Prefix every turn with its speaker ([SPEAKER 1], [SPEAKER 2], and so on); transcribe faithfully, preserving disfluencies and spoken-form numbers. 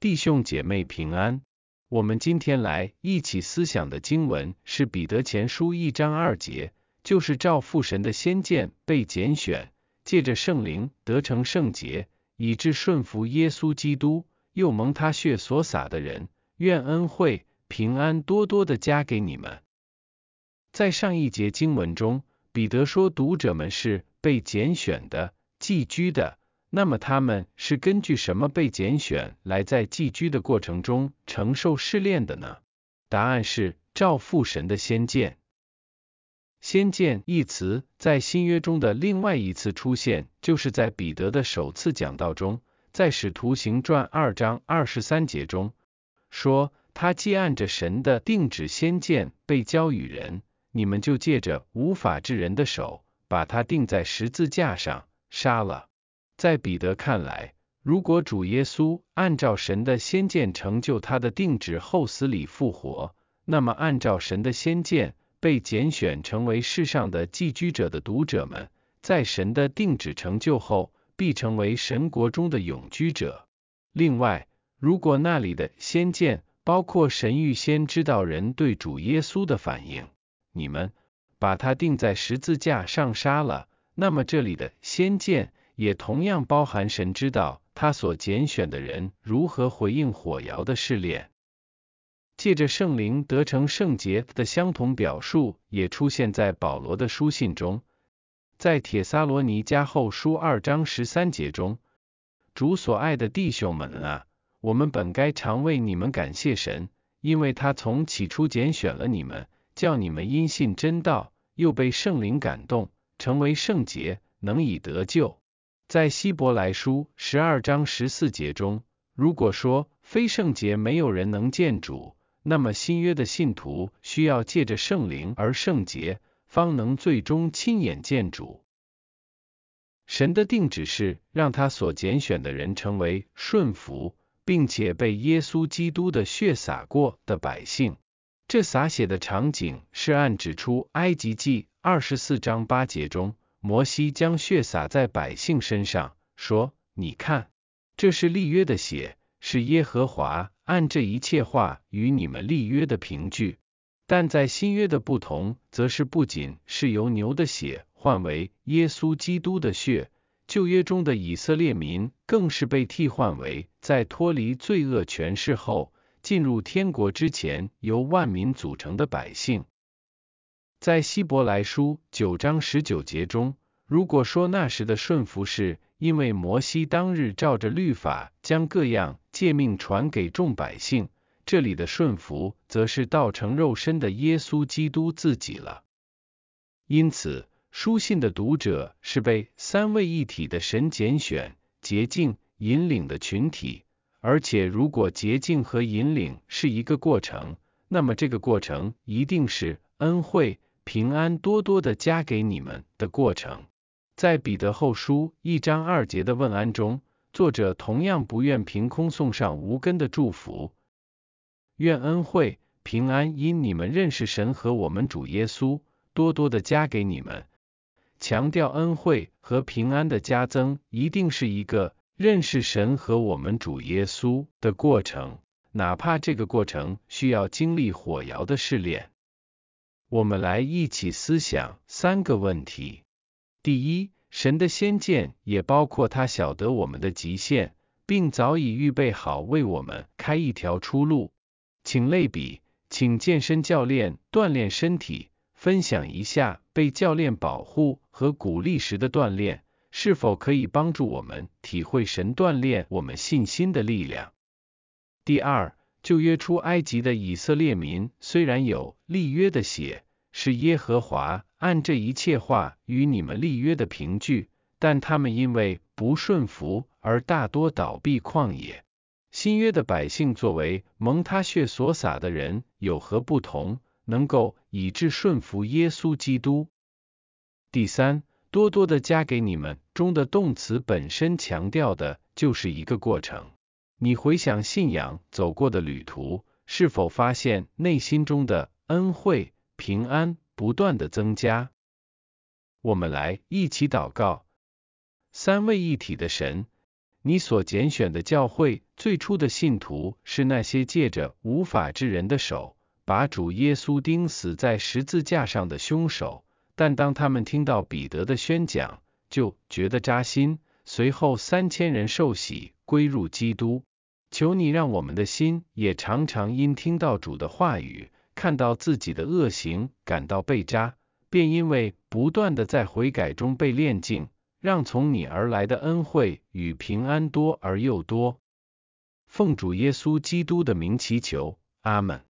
[SPEAKER 1] 弟兄姐妹平安。我们今天来一起思想的经文是彼得前书一章二节，就是照父神的先见被拣选，借着圣灵得成圣洁，以致顺服耶稣基督，又蒙他血所洒的人，愿恩惠平安多多的加给你们。在上一节经文中，彼得说读者们是被拣选的、寄居的。那么他们是根据什么被拣选来在寄居的过程中承受试炼的呢？答案是照父神的先见。先见一词在新约中的另外一次出现，就是在彼得的首次讲道中，在使徒行传二章二十三节中说，他既按着神的定旨先见被交与人，你们就借着无法治人的手，把他钉在十字架上，杀了。在彼得看来，如果主耶稣按照神的先见成就他的定旨后死里复活，那么按照神的先见被拣选成为世上的寄居者的读者们，在神的定旨成就后，必成为神国中的永居者。另外，如果那里的先见包括神预先知道人对主耶稣的反应，你们把他钉在十字架上杀了，那么这里的先见也同样包含神知道他所拣选的人如何回应火窑的试炼。借着圣灵得成圣洁的相同表述也出现在保罗的书信中。在帖撒罗尼迦后书二章十三节中，主所爱的弟兄们啊，我们本该常为你们感谢神，因为他从起初拣选了你们，叫你们因信真道，又被圣灵感动，成为圣洁，能以得救。在希伯来书十二章十四节中，如果说非圣洁没有人能见主，那么新约的信徒需要借着圣灵而圣洁，方能最终亲眼见主。神的定旨是让他所拣选的人成为顺服，并且被耶稣基督的血洒过的百姓。这洒血的场景是按指出埃及记二十四章八节中，摩西将血洒在百姓身上，说：你看，这是立约的血，是耶和华按这一切话与你们立约的凭据。但在新约的不同，则是不仅是由牛的血换为耶稣基督的血，旧约中的以色列民更是被替换为在脱离罪恶权势后，进入天国之前由万民组成的百姓。在希伯来书九章十九节中，如果说那时的顺服是因为摩西当日照着律法将各样诫命传给众百姓，这里的顺服则是道成肉身的耶稣基督自己了。因此，书信的读者是被三位一体的神拣选、洁净、引领的群体，而且如果洁净和引领是一个过程，那么这个过程一定是恩惠平安多多的加给你们的过程。在彼得后书一章二节的问安中，作者同样不愿凭空送上无根的祝福，愿恩惠平安因你们认识神和我们主耶稣，多多的加给你们。强调恩惠和平安的加增一定是一个认识神和我们主耶稣的过程，哪怕这个过程需要经历火窑的试炼。我们来一起思想三个问题。第一，神的先见也包括他晓得我们的极限，并早已预备好为我们开一条出路。请类比，请健身教练锻炼身体，分享一下被教练保护和鼓励时的锻炼，是否可以帮助我们体会神锻炼我们信心的力量。第二，旧约出埃及的以色列民虽然有立约的血，是耶和华按这一切话与你们立约的凭据，但他们因为不顺服而大多倒闭旷野。新约的百姓作为蒙他血所洒的人有何不同，能够以致顺服耶稣基督？第三，多多的加给你们中的动词本身强调的就是一个过程。你回想信仰走过的旅途，是否发现内心中的恩惠平安不断的增加？我们来一起祷告。三位一体的神， 你所拣选的教会最初的信徒是那些借着无法之人的手，把主耶稣钉死在十字架上的凶手，但当他们听到彼得的宣讲，就觉得扎心，随后三千人受洗归入基督。求你让我们的心也常常因听到主的话语，看到自己的恶行，感到被扎，便因为不断的在悔改中被炼净，让从你而来的恩惠与平安多而又多。奉主耶稣基督的名祈求，阿们。